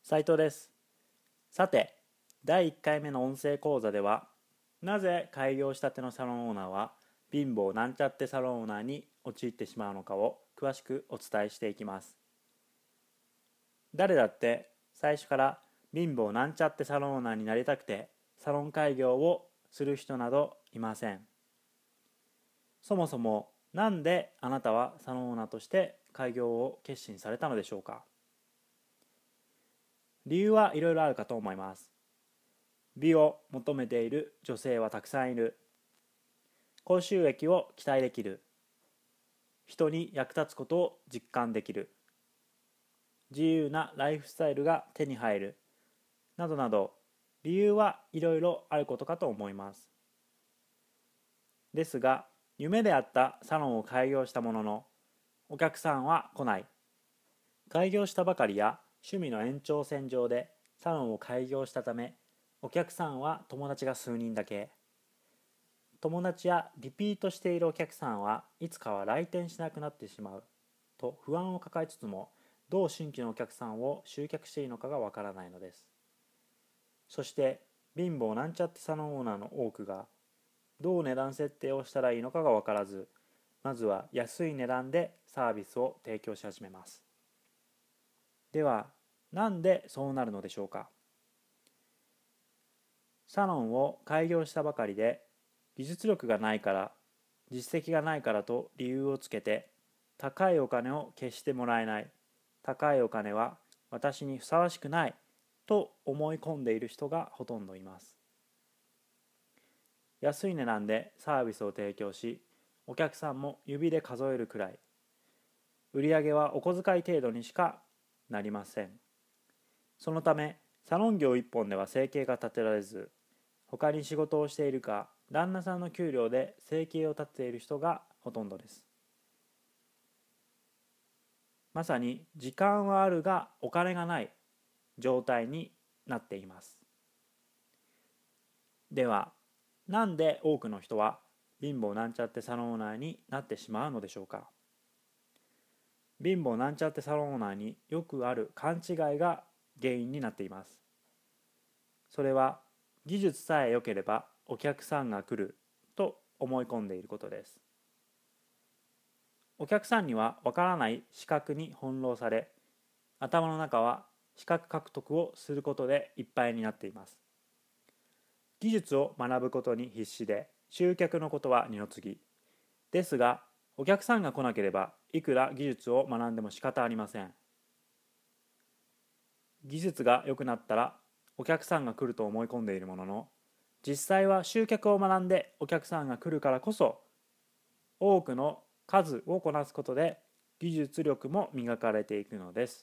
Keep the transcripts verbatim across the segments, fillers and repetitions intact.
斉藤です。さて、だいいっかいめの音声講座では、なぜ開業したてのサロンオーナーは貧乏なんちゃってサロンオーナーに陥ってしまうのかを詳しくお伝えしていきます。誰だって最初から貧乏なんちゃってサロンオーナーになりたくてサロン開業をする人などいません。そもそもなんであなたはサロンオーナーとして開業を決心されたのでしょうか。理由はいろいろあるかと思います。美を求めている女性はたくさんいる。高収益を期待できる。人に役立つことを実感できる。自由なライフスタイルが手に入る。などなど、理由はいろいろあることかと思います。ですが、夢であったサロンを開業したものの、お客さんは来ない。開業したばかりや趣味の延長線上でサロンを開業したため、お客さんは友達が数人だけ。友達やリピートしているお客さんはいつかは来店しなくなってしまうと不安を抱えつつも、どう新規のお客さんを集客していいのかがわからないのです。そして貧乏なんちゃってサロンオーナーの多くがどう値段設定をしたらいいのかがわからず、まずは安い値段でサービスを提供し始めます。では、なんでそうなるのでしょうか。サロンを開業したばかりで技術力がないから、実績がないからと理由をつけて高いお金を決してもらえない、高いお金は私にふさわしくないと思い込んでいる人がほとんどいます。安い値段でサービスを提供し、お客さんも指で数えるくらい、売上はお小遣い程度にしかなりません。そのためサロン業一本では生計が立てられず、他に仕事をしているか旦那さんの給料で生計を立てている人がほとんどです。まさに時間はあるがお金がない状態になっています。では、なんで多くの人は貧乏なんちゃってサロンオーナーになってしまうのでしょうか。貧乏なんちゃってサロンオーナーによくある勘違いが原因になっています。それは技術さえ良ければお客さんが来ると思い込んでいることです。お客さんにはわからない視覚に翻弄され、頭の中は視覚獲得をすることでいっぱいになっています。技術を学ぶことに必死で、集客のことは二の次。ですが、お客さんが来なければいくら技術を学んでも仕方ありません。技術が良くなったらお客さんが来ると思い込んでいるものの、実際は集客を学んでお客さんが来るからこそ、多くの数をこなすことで技術力も磨かれていくのです。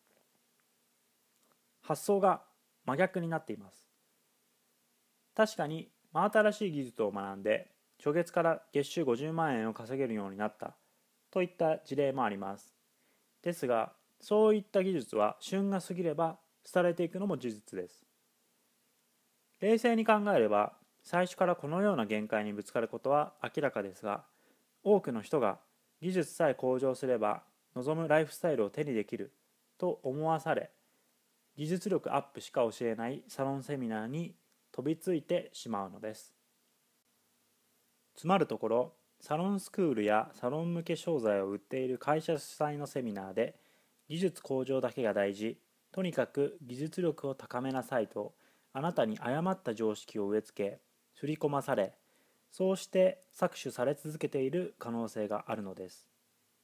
発想が真逆になっています。確かに真新しい技術を学んで初月から月収ごじゅうまん円を稼げるようになったといった事例もあります。ですが、そういった技術は旬が過ぎれば廃れていくのも事実です。冷静に考えれば最初からこのような限界にぶつかることは明らかですが、多くの人が技術さえ向上すれば望むライフスタイルを手にできると思わされ、技術力アップしか教えないサロンセミナーに飛びついてしまうのです。つまるところ、サロンスクールやサロン向け商材を売っている会社主催のセミナーで、技術向上だけが大事、とにかく技術力を高めなさいとあなたに誤った常識を植え付け、刷り込まされ、そうして搾取され続けている可能性があるのです。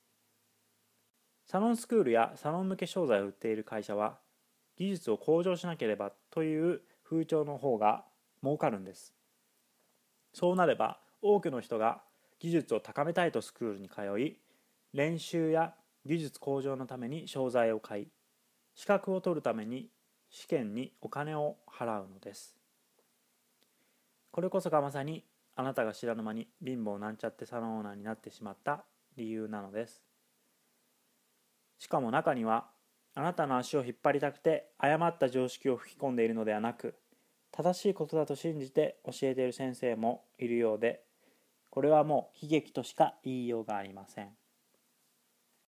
サロンスクールやサロン向け商材を売っている会社は、技術を向上しなければという風潮の方が儲かるんです。そうなれば多くの人が技術を高めたいとスクールに通い、練習や技術向上のために商材を買い、資格を取るために試験にお金を払うのです。これこそがまさにあなたが知らぬ間に貧乏なんちゃってサロンオーナーになってしまった理由なのです。しかも中には、あなたの足を引っ張りたくて誤った常識を吹き込んでいるのではなく、正しいことだと信じて教えている先生もいるようで、これはもう悲劇としか言いようがありません。